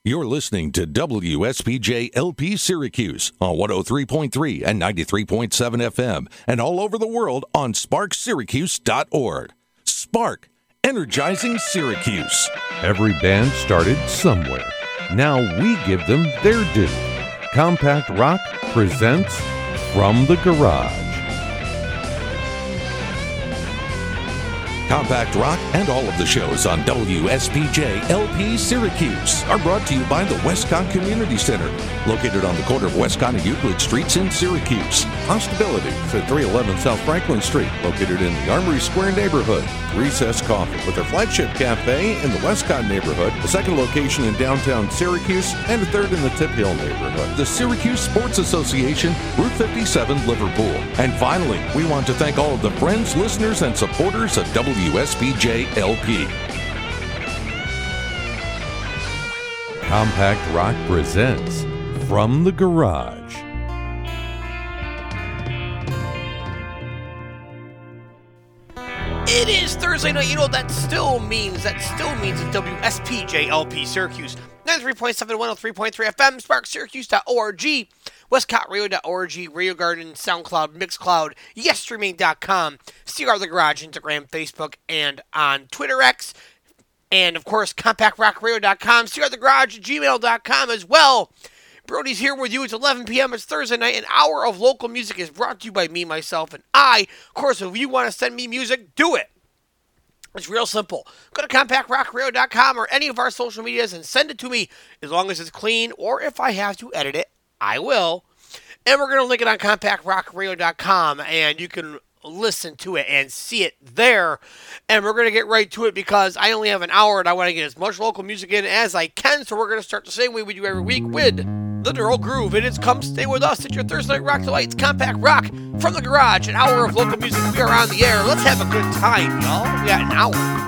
You're listening to WSPJ LP Syracuse on 103.3 and 93.7 FM and all over the world on sparksyracuse.org. Spark, energizing Syracuse. Every band started somewhere. Now we give them their due. Compact Rock presents From the Garage. Compact Rock and all of the shows on WSPJ LP Syracuse are brought to you by the Westcott Community Center, located on the corner of Westcott and Euclid Streets in Syracuse. Hostabilities at 311 South Franklin Street, located in the Armory Square neighborhood. Recess Coffee with their flagship cafe in the Westcott neighborhood, a second location in downtown Syracuse, and a third in the Tip Hill neighborhood. The Syracuse Sports Association, Route 57, Liverpool. And finally, we want to thank all of the friends, listeners, and supporters of WSPJ LP. Compact Rock presents From the Garage. It is Thursday night. You know, that still means it's WSPJ LP Syracuse. 93.7 to 103.3 FM, sparksyracuse.org, westcottradio.org, Radio Garden, SoundCloud, Mixcloud, YesStreaming.com, CR The Garage, Instagram, Facebook, and on Twitter X. And, of course, CompactRockRadio.com, CRTheGarage, gmail.com as well. Brody's here with you. It's 11 p.m. It's Thursday night. An hour of local music is brought to you by me, myself, and I. Of course, if you want to send me music, do it. It's real simple. Go to CompactRockRadio.com or any of our social medias and send it to me as long as it's clean, or if I have to edit it, I will. And we're going to link it on CompactRockRadio.com, and you can listen to it and see it there. And we're going to get right to it because I only have an hour and I want to get as much local music in as I can. So we're going to start the same way we do every week with the Neural Groove. And it's Come Stay With Us. It's your Thursday Night Rock Delights. Compact Rock from the Garage. An hour of local music. We are on the air. Let's have a good time, y'all. We got an hour.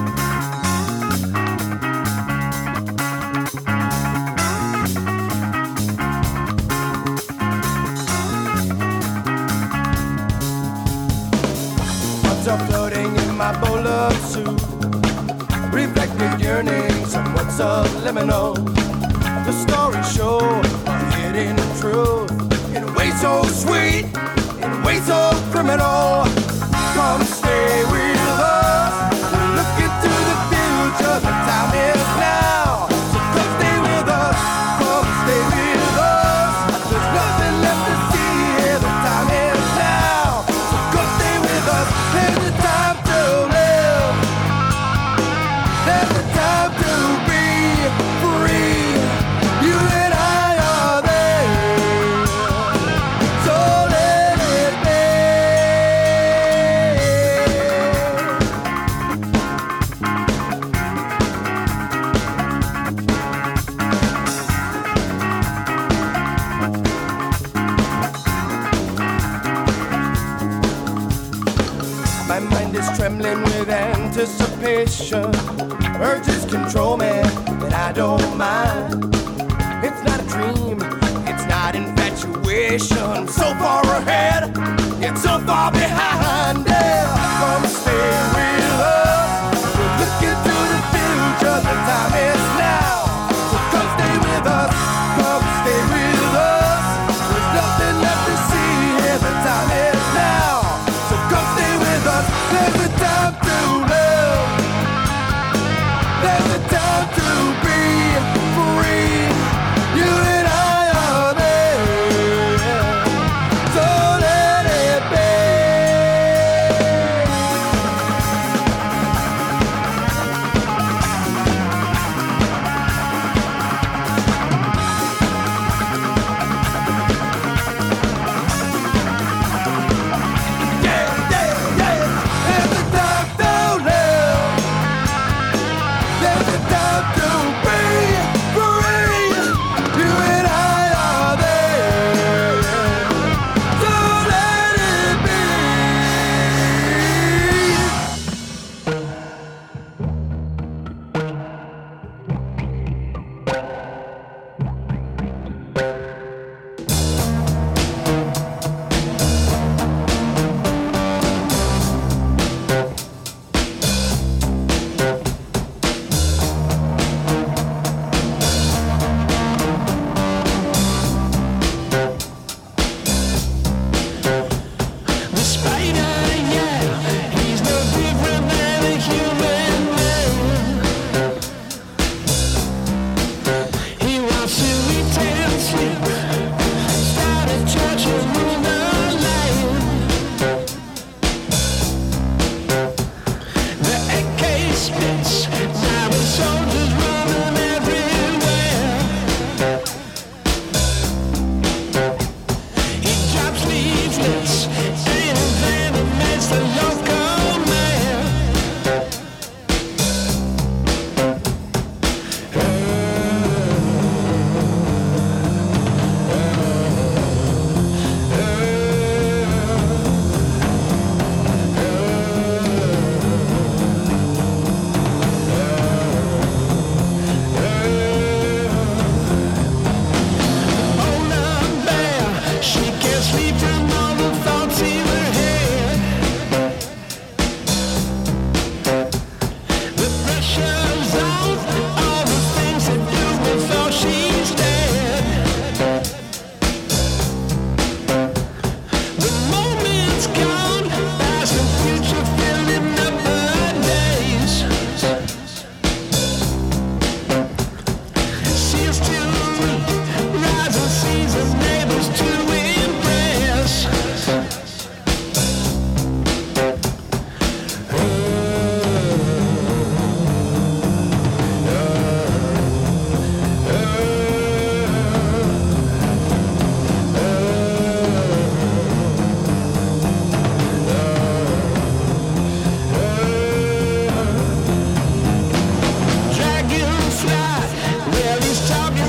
Are floating in my bowl of soup, reflecting yearning, somewhat subliminal. The story show, hidden truth, in a way so sweet, in a way so criminal. Come stay with us, look into the future, the time is now. So come stay with us, come stay with us. There's nothing left to see here, the time is now. So come stay with us. There's the time to live. There's the time to be free. You and I are there. So let it My mind is trembling with anticipation. Urges control me, but I don't mind. It's not a dream, it's not infatuation. I'm so far ahead, yet so far behind. Yeah. Come stay with us. We'll look into the future, the time is now. So come stay with us, come stay with us. There's nothing left to see here, the time is now. So come stay with us. There's a time to live. There's a time to be free. You and I are there. So let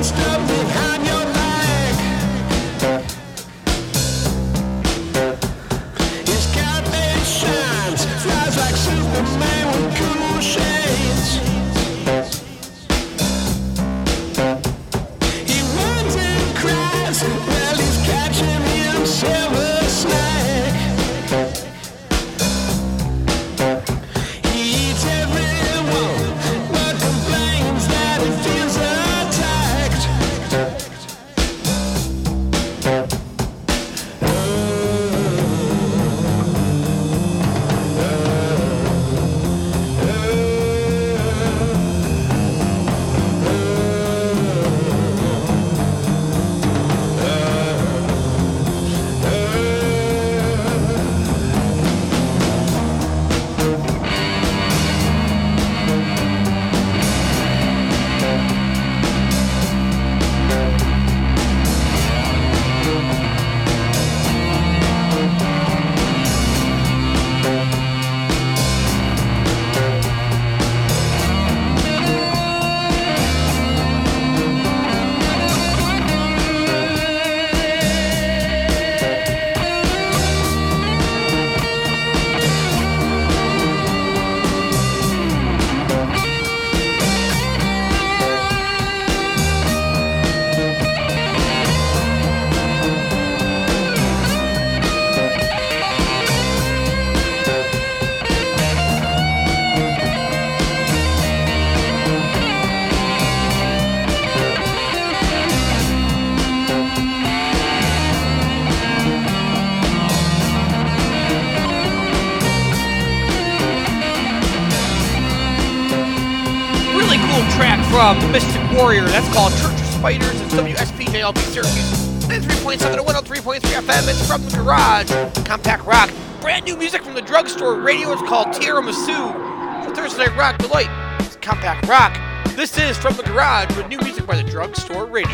From the Mystic Warrior, that's called Church of Spiders. It's WSPJLP Syracuse. 93.7 to 103.3 FM. It's From the Garage. Compact Rock. Brand new music from the Drugstore Radio. It's called Tiramisu. For Thursday Night Rock Delight, it's Compact Rock. This is From the Garage with new music by the Drugstore Radio.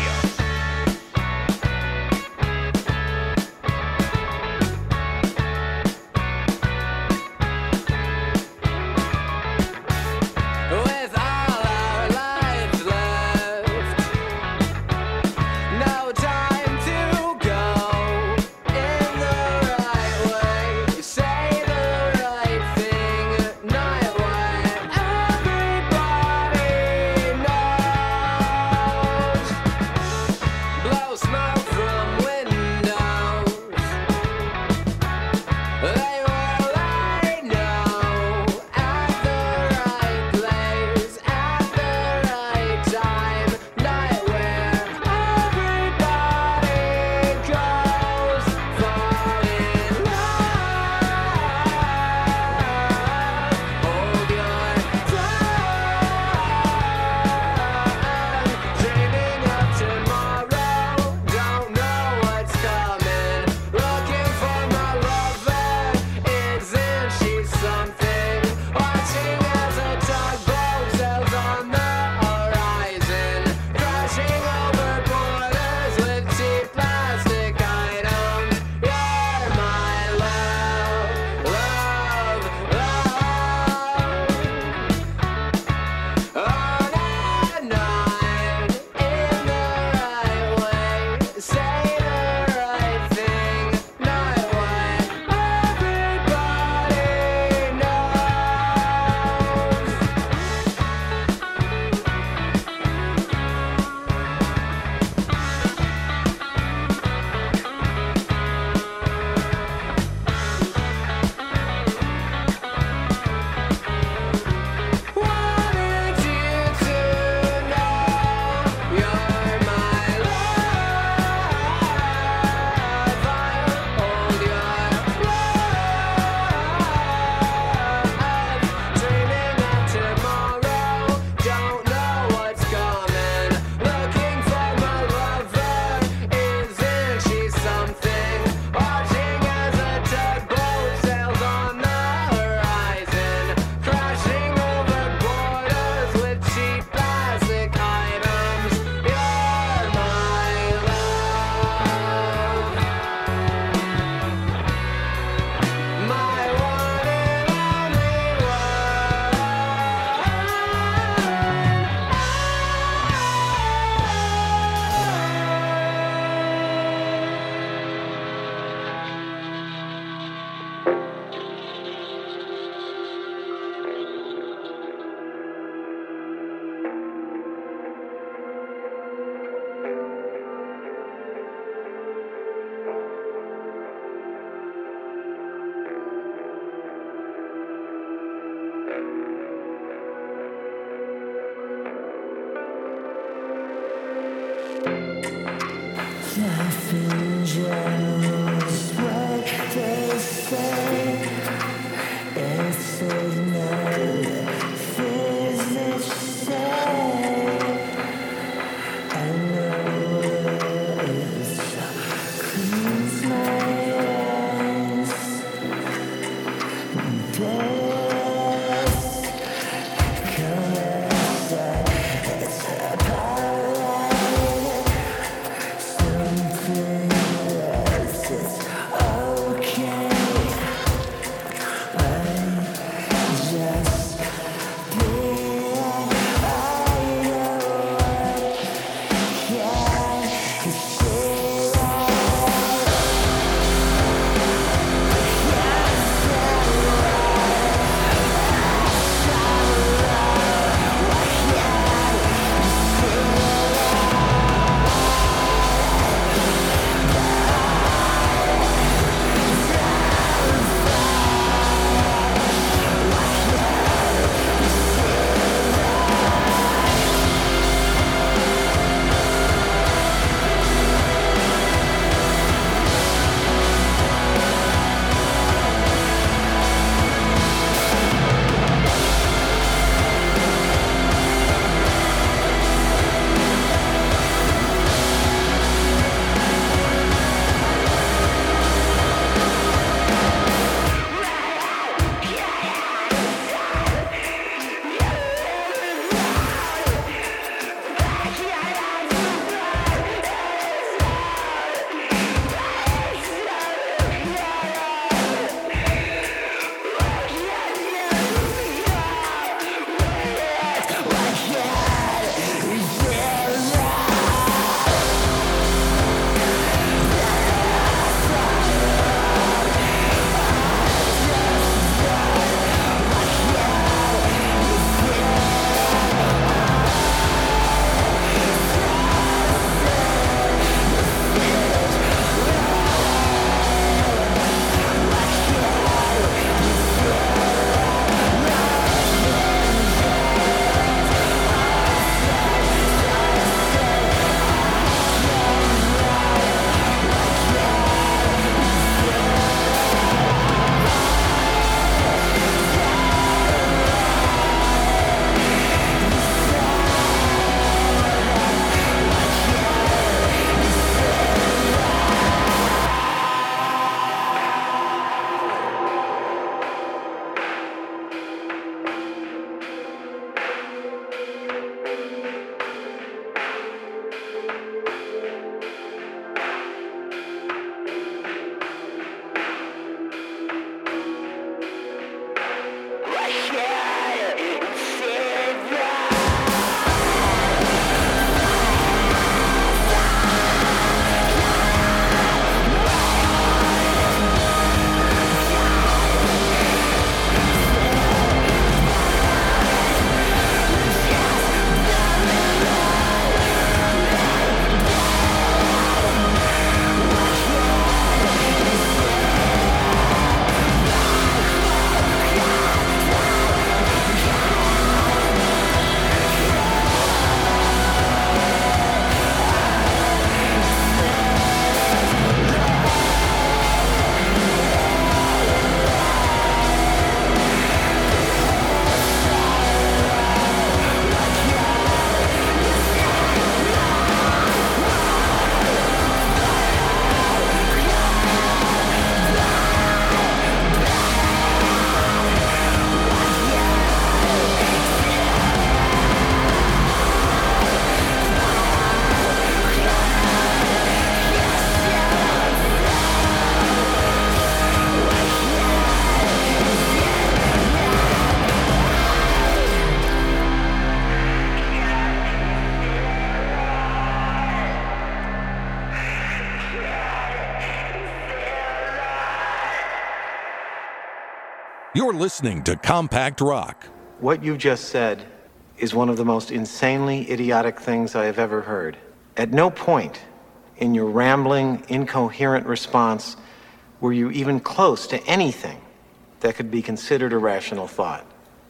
You're listening to Compact Rock. What you just said is one of the most insanely idiotic things I have ever heard. At no point in your rambling, incoherent response were you even close to anything that could be considered a rational thought.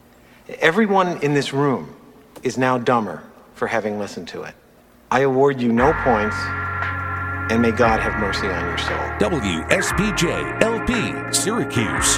Everyone in this room is now dumber for having listened to it. I award you no points, and may God have mercy on your soul. WSPJ LP Syracuse.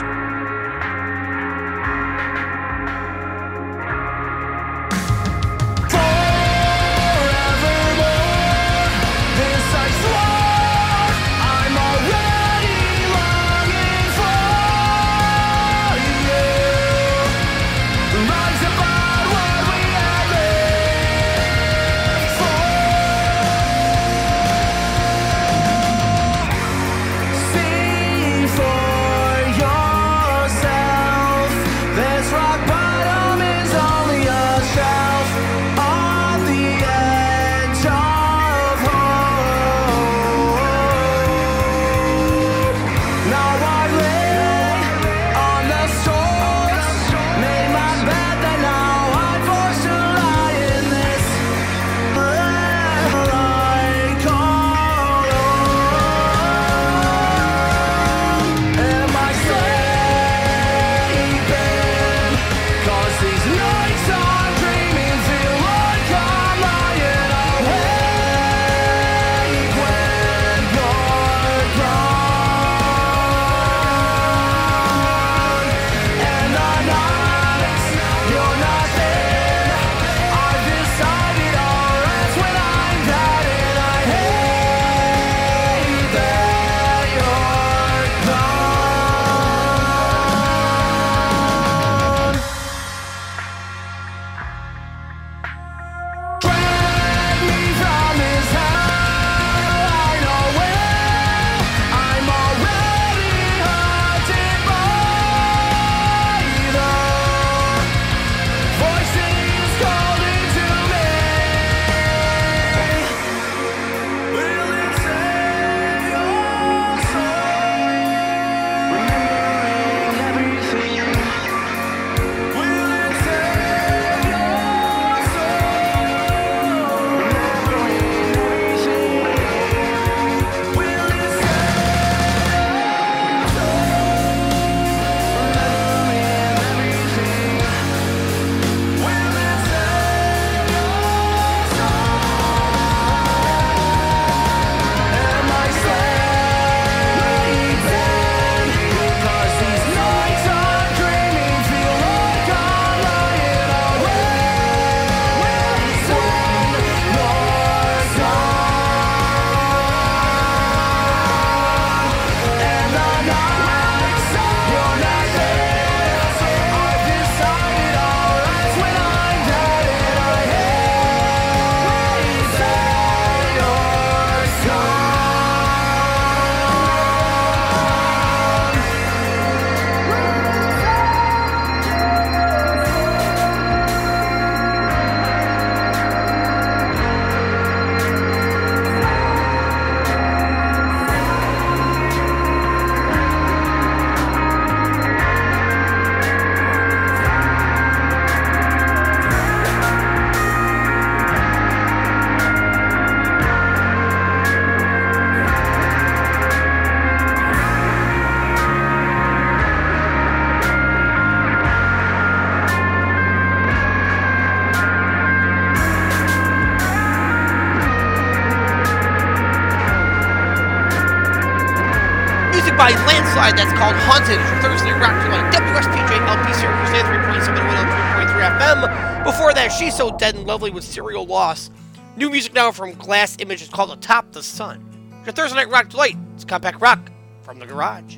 By Landslide, that's called Haunted. It's your Thursday Rock on WSPJ LP Syracuse 93.7 and 103.3 FM. Before that, She's So Dead and Lovely with Serial Loss. New music now from Glass Image. It's called Atop the Sun. It's your Thursday Night Rock Delight. It's Compact Rock from the Garage.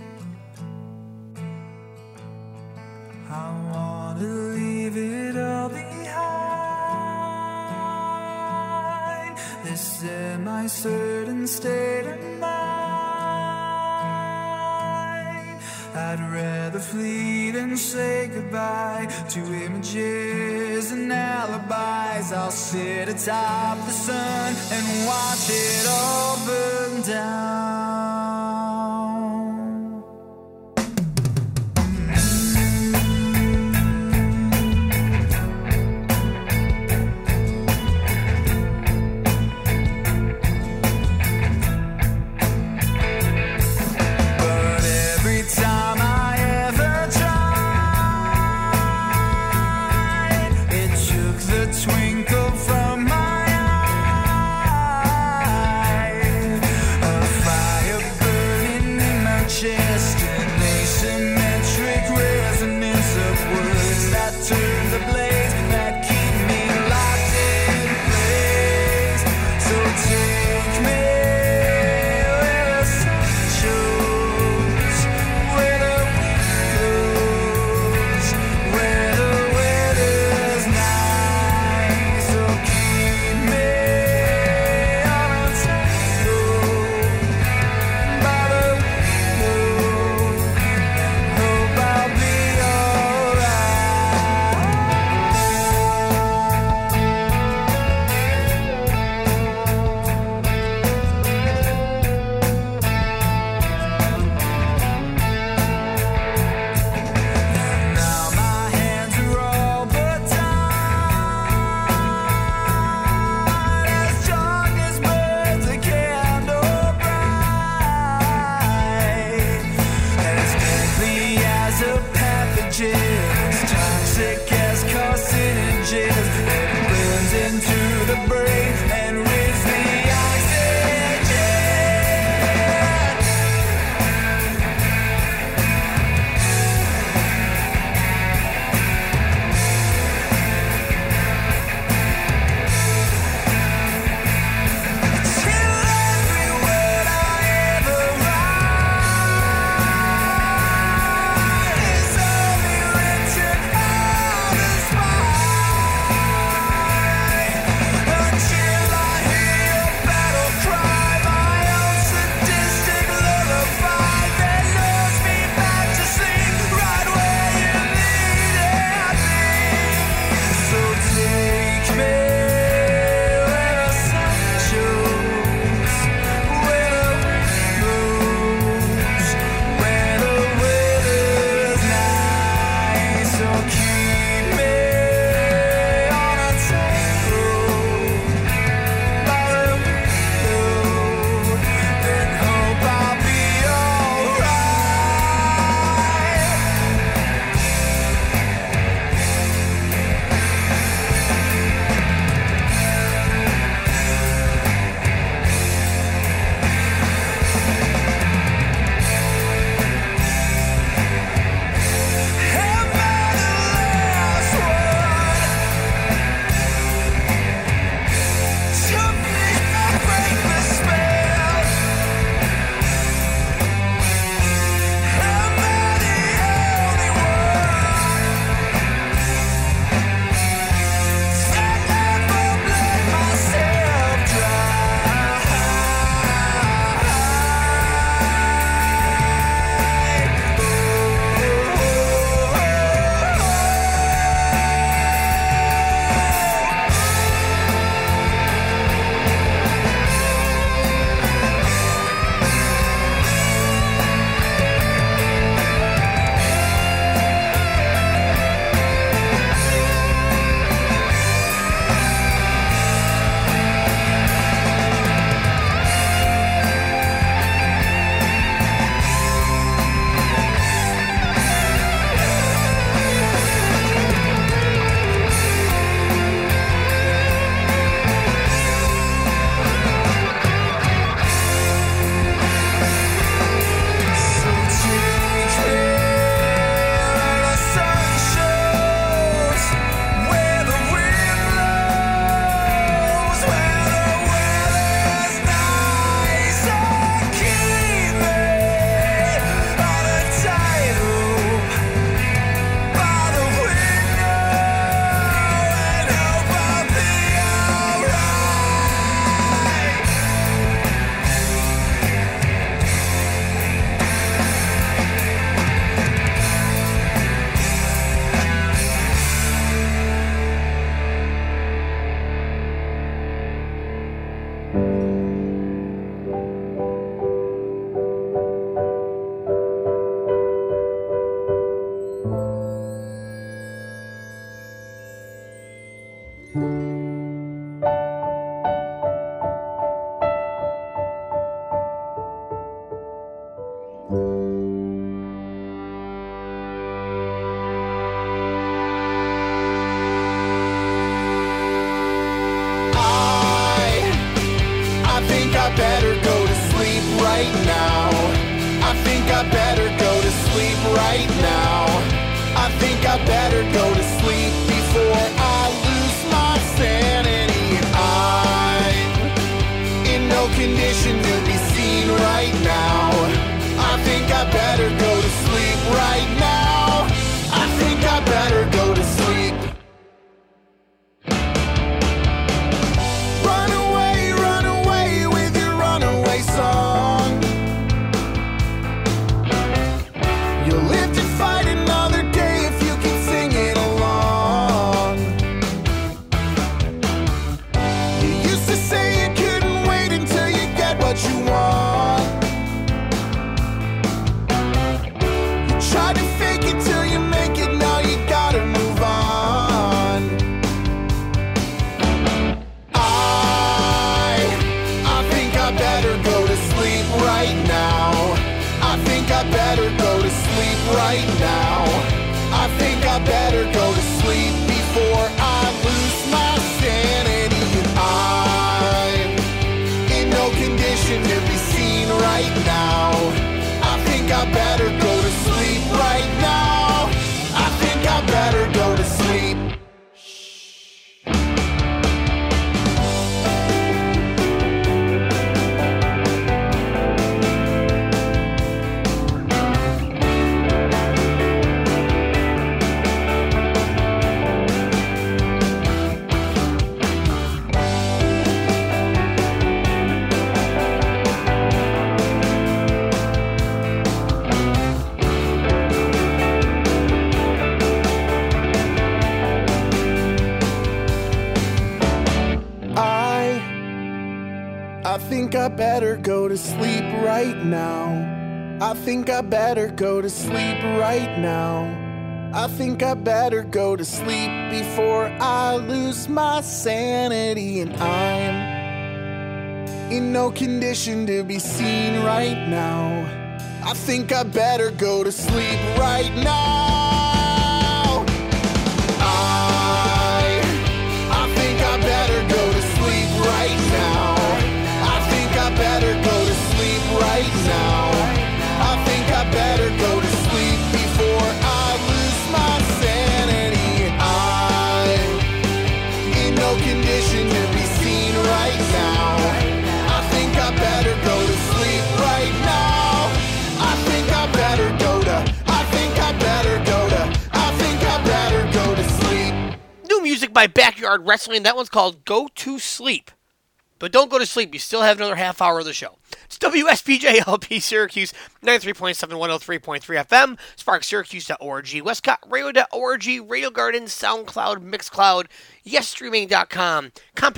I want to leave it all behind. This semi-certain state of mind. I'd rather flee than say goodbye to images and alibis. I'll sit atop the sun and watch it all burn down. Twinkle from my eye. in no condition to be seen right now. I think I better go to sleep right now. I think I better go to sleep. Run away with your runaway song. You'll live to fight another day if you can sing it along. You used to say you couldn't wait until you get what you want. You tried to fake it till you make it, now you gotta move on. I think I better go to sleep right now. I think I better go to sleep right now. I think I better go to sleep before I lose my sanity. And I'm in no condition to be seen right now. I think I better go to sleep right now. I think I better go to sleep. I think I better go to sleep right now. I think I better go to sleep right now. I think I better go to sleep before I lose my sanity. And I'm in no condition to be seen right now. I think I better go to sleep right now. I think I better go to sleep right now. I think I better go to sleep right now. I think I better go to sleep before I lose my sanity. I'm in no condition to be seen right now. I think I better go to sleep right now. I think I better go to, I think I better go to, I think I better go to sleep. New music by Backyard Wrestling. That one's called Go to Sleep. But don't go to sleep. You still have another half hour of the show. It's WSPJLP Syracuse, 93.7, 103.3 FM, SparkSyracuse.org, WestcotRadio.org, Radio Garden, SoundCloud, Mixcloud, YesStreaming.com,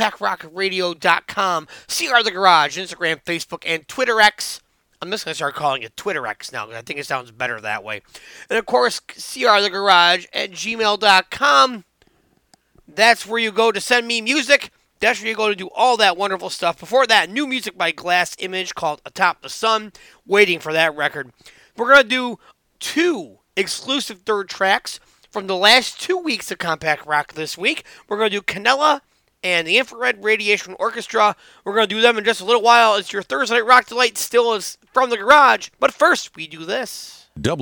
CompactRockRadio.com, CR The Garage, Instagram, Facebook, and Twitter X. I'm just going to start calling it Twitter X now because I think it sounds better that way. And of course, CRTheGarage at gmail.com. That's where you go to send me music. That's where you go to do all that wonderful stuff. Before that, new music by Glass Image called Atop the Sun. Waiting for that record. We're going to do 2 exclusive third tracks from the last 2 weeks of Compact Rock this week. We're going to do Canella and the Infrared Radiation Orchestra. We're going to do them in just a little while. It's your Thursday Night Rock Delight, still is from the garage. But first, we do this.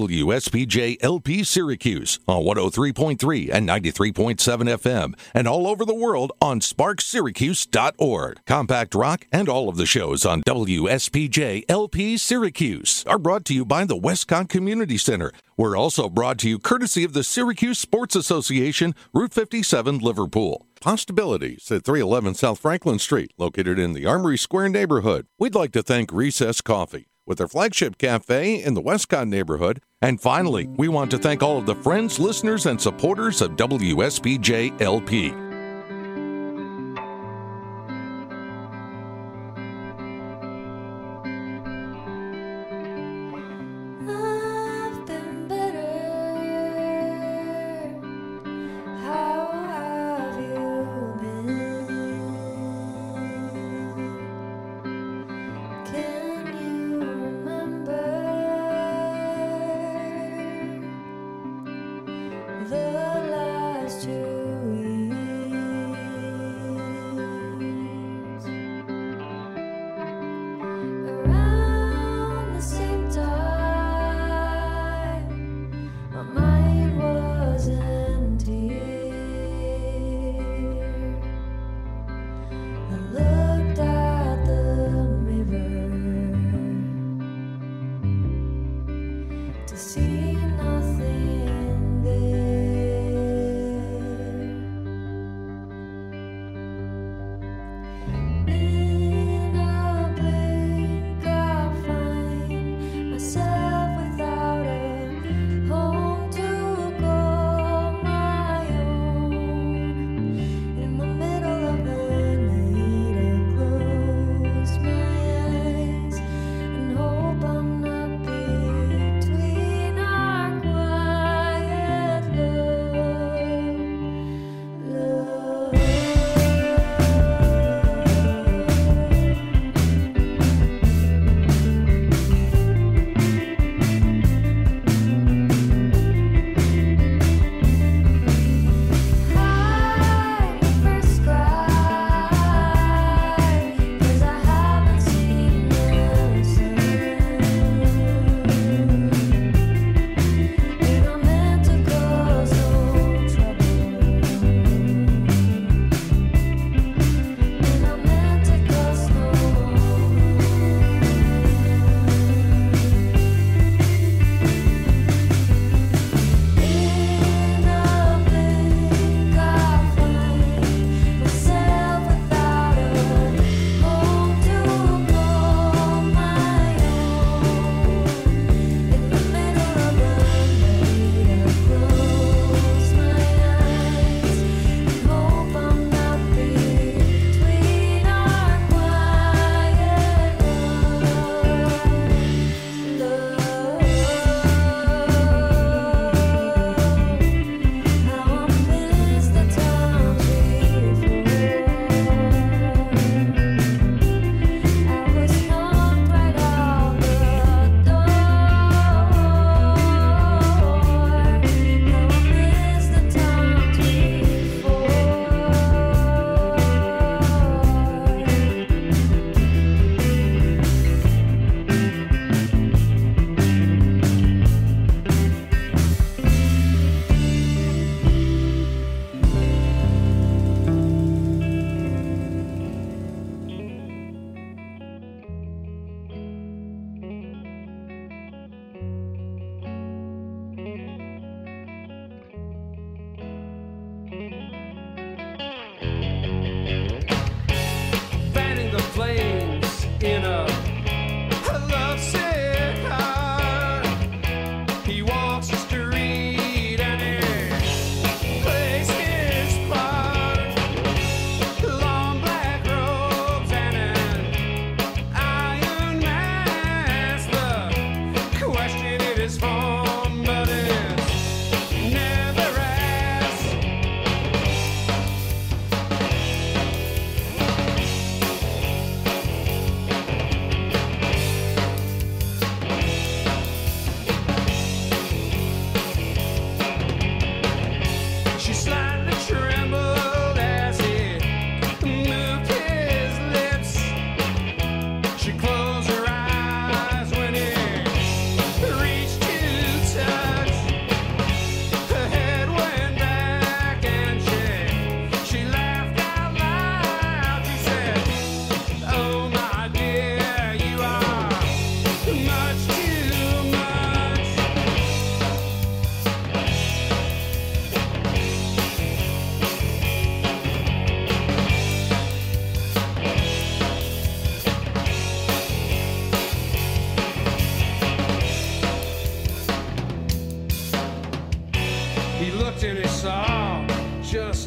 WSPJ LP Syracuse on 103.3 and 93.7 FM and all over the world on SparkSyracuse.org. Compact Rock and all of the shows on WSPJ LP Syracuse are brought to you by the Westcott Community Center. We're also brought to you courtesy of the Syracuse Sports Association, Route 57, Liverpool. Possibilities at 311 South Franklin Street, located in the Armory Square neighborhood. We'd like to thank Recess Coffee with their flagship cafe in the Westcott neighborhood. And finally, we want to thank all of the friends, listeners, and supporters of WSPJ LP. I've been better. How have you been? Can you remember the last 2 years?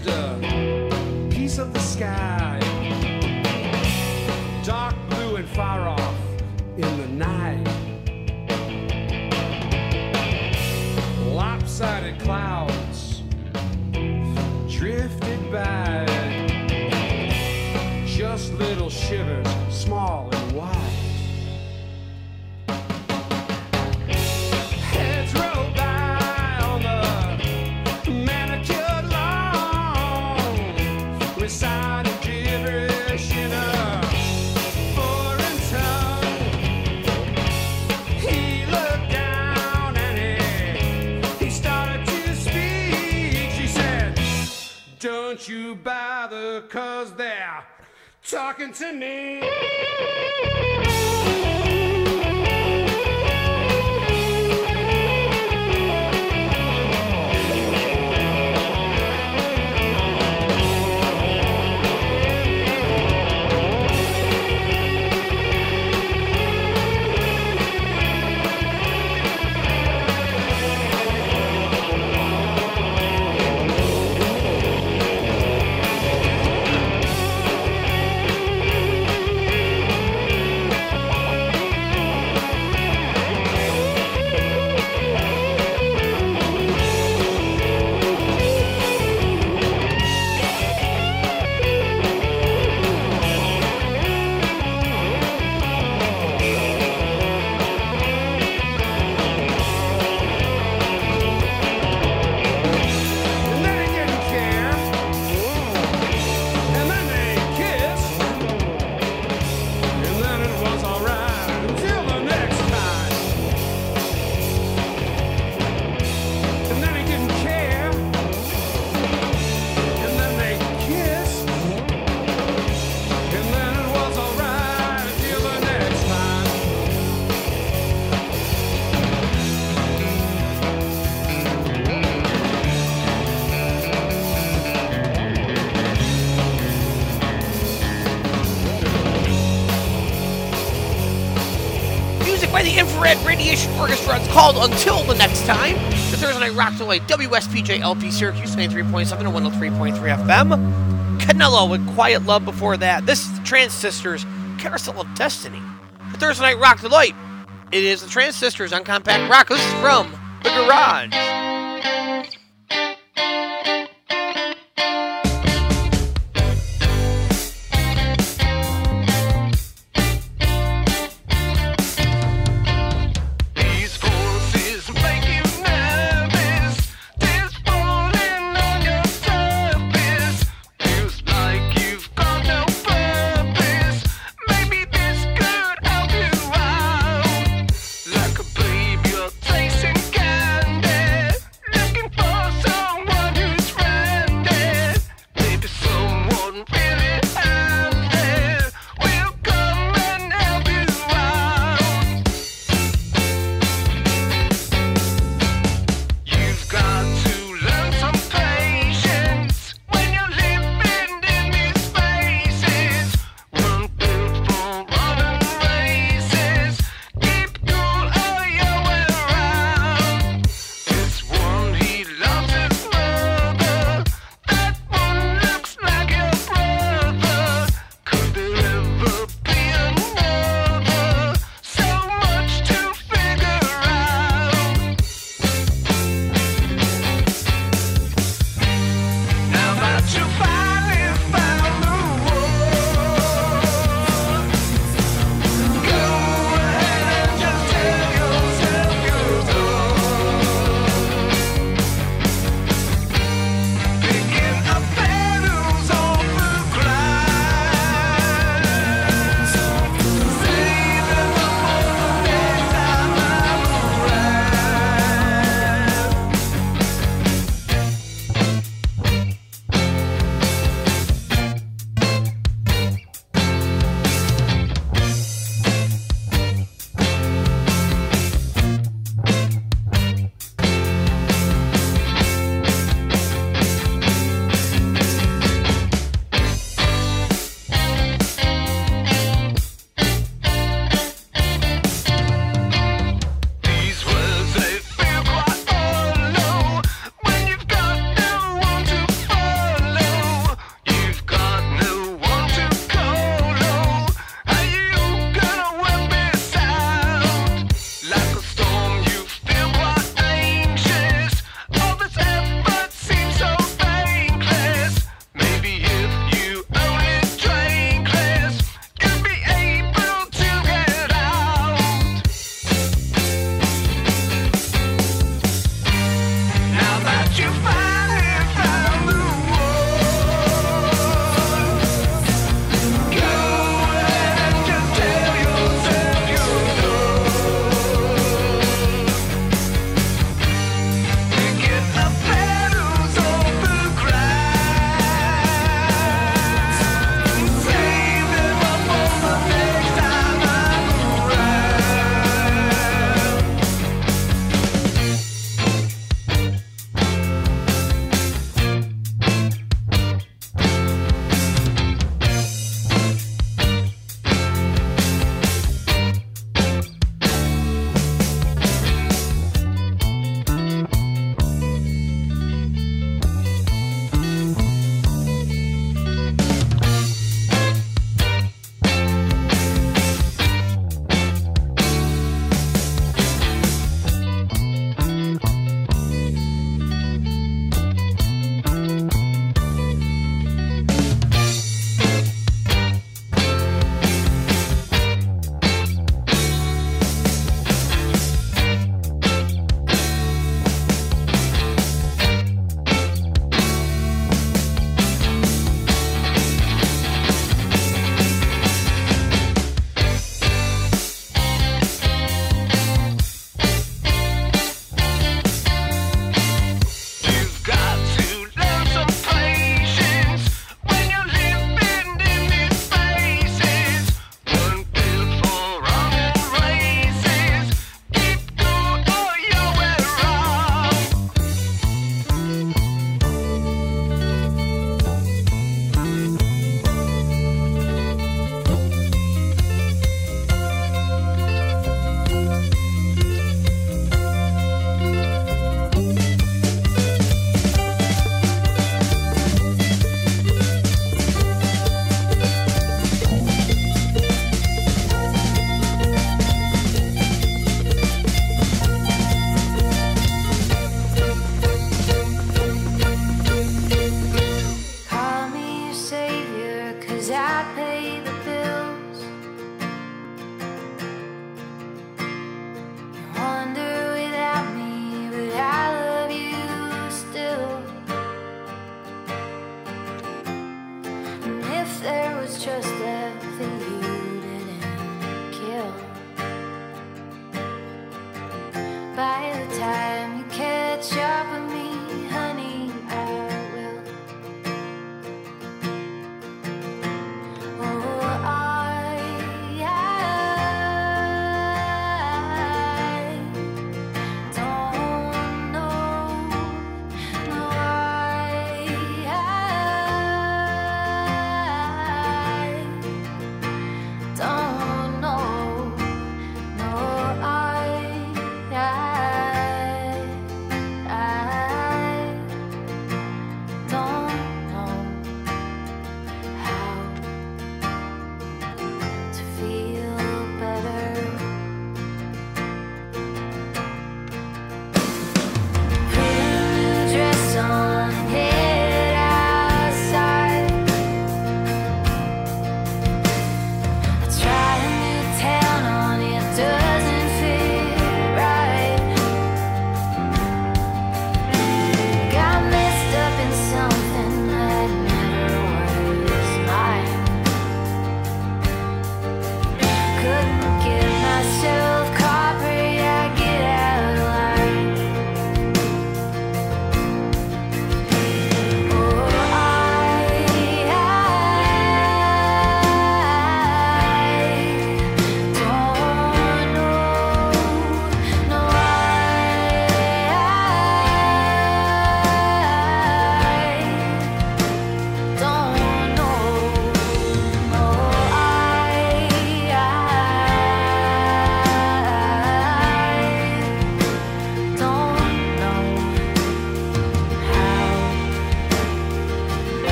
just a piece of the sky, dark blue and far off in the night. Lopsided clouds drifted by, just little shivers, small and wide. Heads roll by on the manicured lawn, reciting gibberish in a foreign tongue. He looked down and he started to speak. She said, "Don't you bother, 'cause they're talking to me." By the Infrared Radiation Orchestra. It's called Until the Next Time. The Thursday Night Rock Delay, WSPJ LP Syracuse, 93.7 and 103.3 FM. Canelo with Quiet Love before that. This is the Transistors, Carousel of Destiny. The Thursday Night Rock Delay. It is the Transistors on Compact Rock. This is from the Garage. Like a babe, you're tasting candy.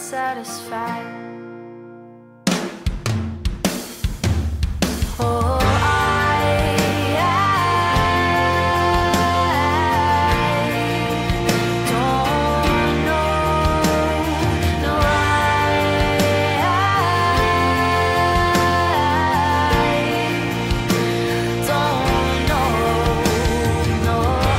satisfied. Oh, don't know, no, don't know, no,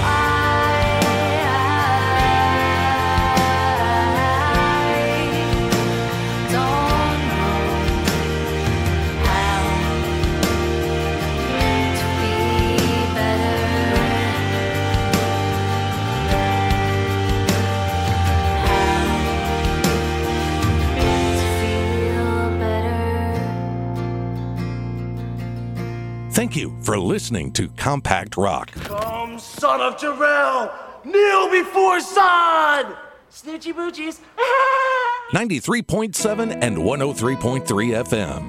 Thank you for listening to Compact Rock. Come, son of Jarrell! Kneel before Zod! Snitchy boochies! 93.7 and 103.3 FM.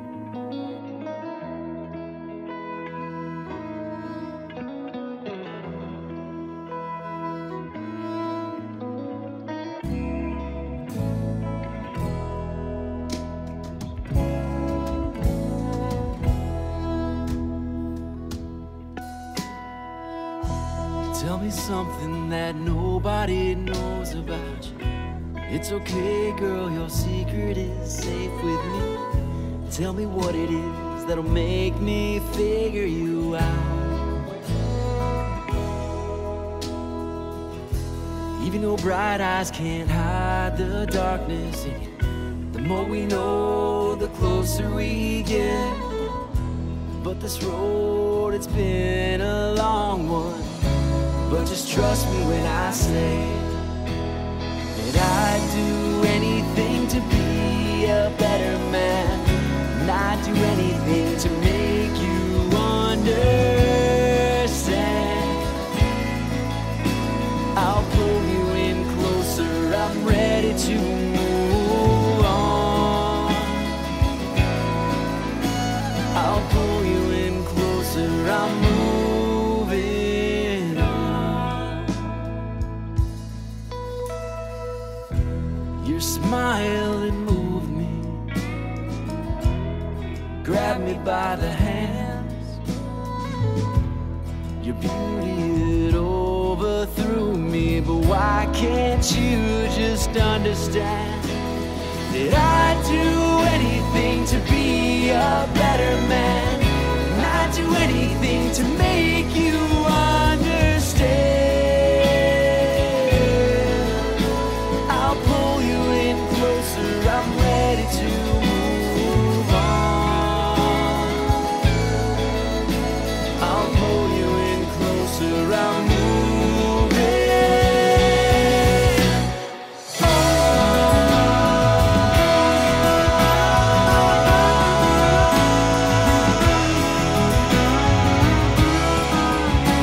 Tell me something that nobody knows about you. It's okay, girl, your secret is safe with me. Tell me what it is that'll make me figure you out. Even though bright eyes can't hide the darkness in you, the more we know, the closer we get. But this road, it's been a long one. But just trust me when I say that I'd do anything to be a better man. And I'd do anything to make you understand. I'll pull you in closer, I'm ready to move on. I'll pull you in closer, I'm moving. Your smile, it moved me. Grabbed me by the hands. Your beauty, it overthrew me. But why can't you just understand that I'd do anything to be a better man? And I'd do anything to make you understand. I'm ready to move on. I'll pull you in closer, I'm moving on.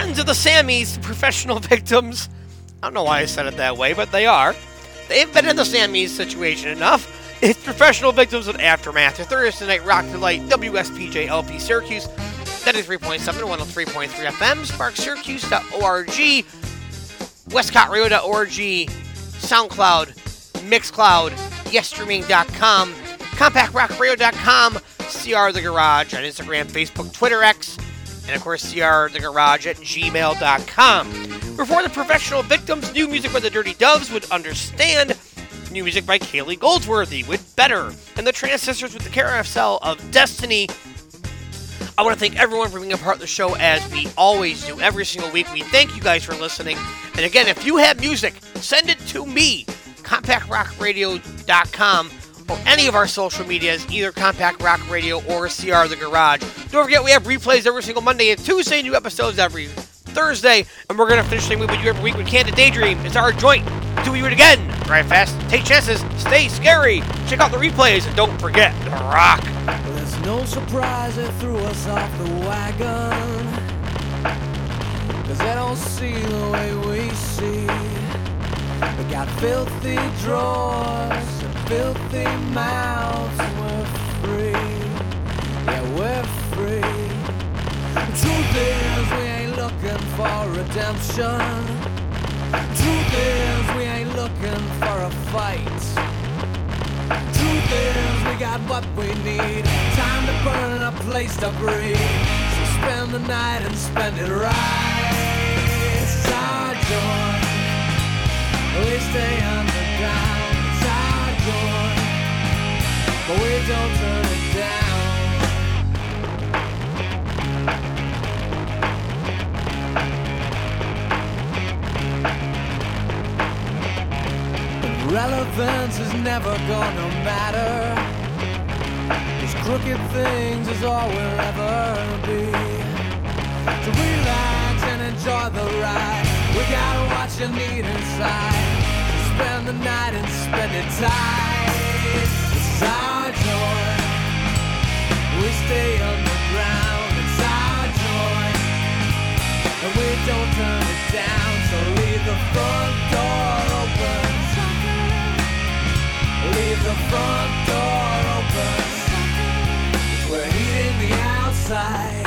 friends of the Sammys, professional victims. I don't know why I said it that way, but they are. They've been in the Sammys situation enough. It's professional victims of Aftermath. Your Thursday night rock delight, WSPJ LP Syracuse, 93.7 to 103.3 FM, sparksyracuse.org, westcottradio.org, SoundCloud, Mixcloud, YesStreaming.com, CompactRockRadio.com, CR The Garage on Instagram, Facebook, Twitter, X, and of course CR The Garage at gmail.com. Before the professional victims, new music by the Dirty Doves would Understand, new music by Kaylee Goldsworthy with Better, and the Transistors with the Carousel of Destiny. I want to thank everyone for being a part of the show as we always do every single week. We thank you guys for listening. And again, if you have music, send it to me, CompactRockRadio.com, or any of our social medias, either Compact Rock Radio or CR The Garage. Don't forget, we have replays every single Monday and Tuesday, new episodes every Thursday, and we're going to finish things with you every week with Candid Daydream. It's our joint. Do it again. Drive fast, take chances, stay scary. Check out the replays, and don't forget to rock. There's no surprise they threw us off the wagon, 'cause they don't see the way we see. We got filthy drawers and filthy mouths, and we're free. Yeah, we're free. The truth is we ain't looking for redemption. Truth is we ain't looking for a fight. Truth is we got what we need. Time to burn and a place to breathe. So spend the night and spend it right. It's our joy. We stay underground. It's our joy, but we don't turn it down. Relevance is never gonna matter. These crooked things is all we'll ever be. So relax and enjoy the ride. We got what you need inside. So spend the night and spend it tight. It's our joy. We stay underground. It's our joy, and we don't turn it down. So leave the front door open. Leave the front door open. We're heating the outside.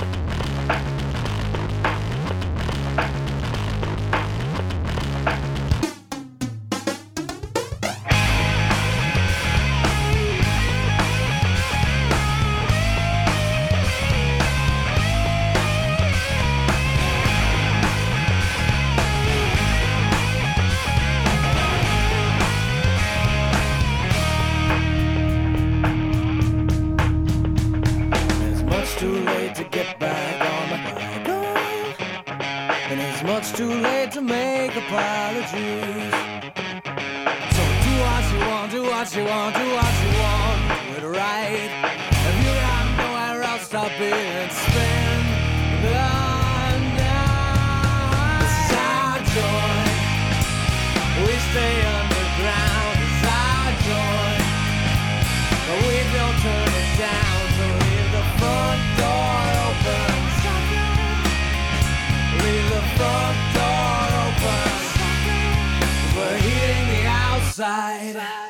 It's too late to make apologies. So do what you want, do what you want, do what you want. Do it right. If you got nowhere else to be, and spend the night. It's our joy. We stay underground. It's our joy, but we don't turn it down. So leave the front door open. Leave the front door open. We're heating the outside.